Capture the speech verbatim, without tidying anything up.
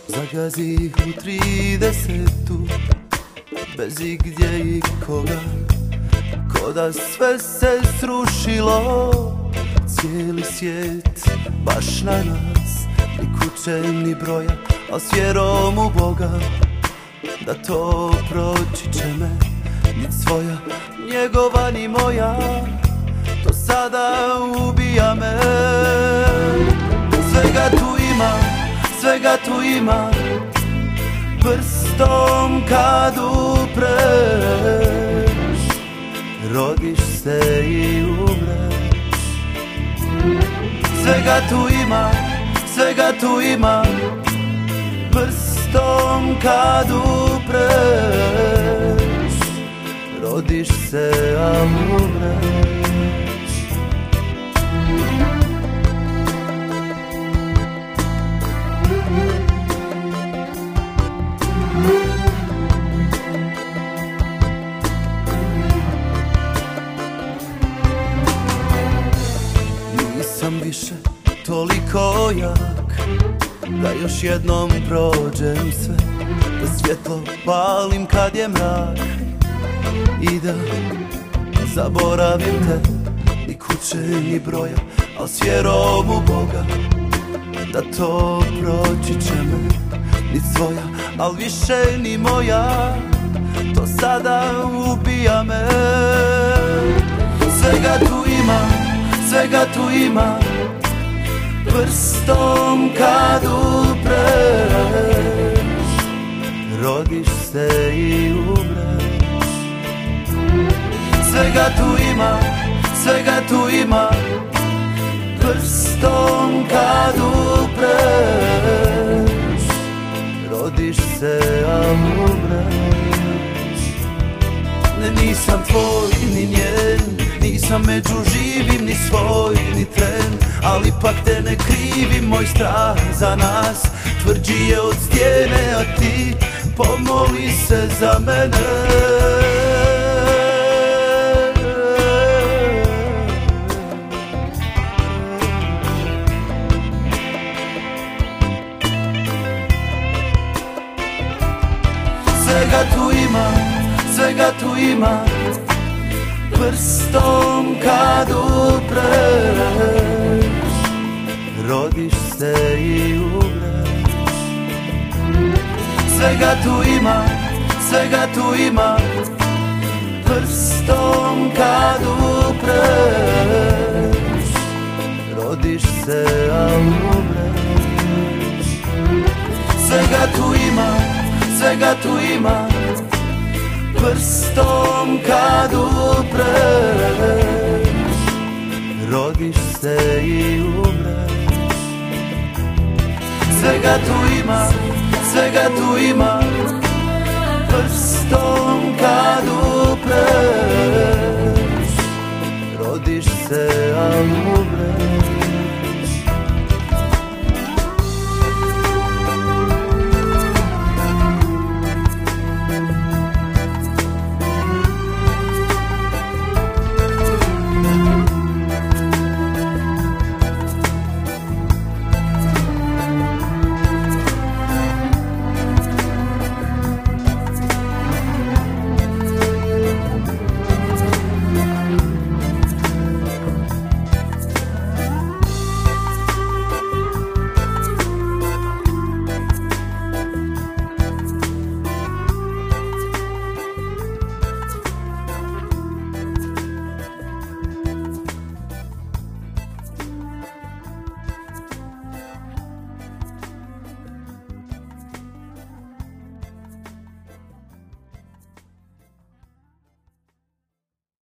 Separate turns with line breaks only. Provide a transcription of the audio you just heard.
Zagazih u tridesetu, bez igdje i koga, ko da sve se srušilo, cijeli svijet baš na nas, ni kuće ni broja, a s vjerom u Boga, da to proći će me, nit svoja, njegova ni moja, to sada ubija me. Svega tu ima, svega tu ima, prstom kad upreš, rodiš se i umreš. Svega tu ima, svega tu ima, prstom kad upreš, rodiš se a umreš. Nisam više toliko jak da još jednom prođem sve, da svjetlo palim kad je mrak i da zaboravim te, ni kuće ni broja, al s vjerom u Boga, da to proći će me, ni svoja, al više ni moja, to sada ubija me. Svega tu ima, svega tu ima, prstom kad upreš, rodiš se i umreš. Svega tu ima, svega tu ima, prstom kad upreš, rodiš se a umreš. Ne, nisam tvoj ni njen, nisam među živim ni svoj ni tren, ali ipak te ne krivim, moj strah za nas tvrđi je od stijene, a ti pomoli se za mene. Svega tu ima, svega tu ima, prstom kad upreš, rodiš se i umreš. Svega tu ima, svega tu ima, prstom kad upreš, rodiš se a umreš. Svega tu ima, svega tu ima, prstom kad upreš, rodiš se i umreš. Svega tu ima, svega tu ima, prstom kad upreš, rodiš se a umreš.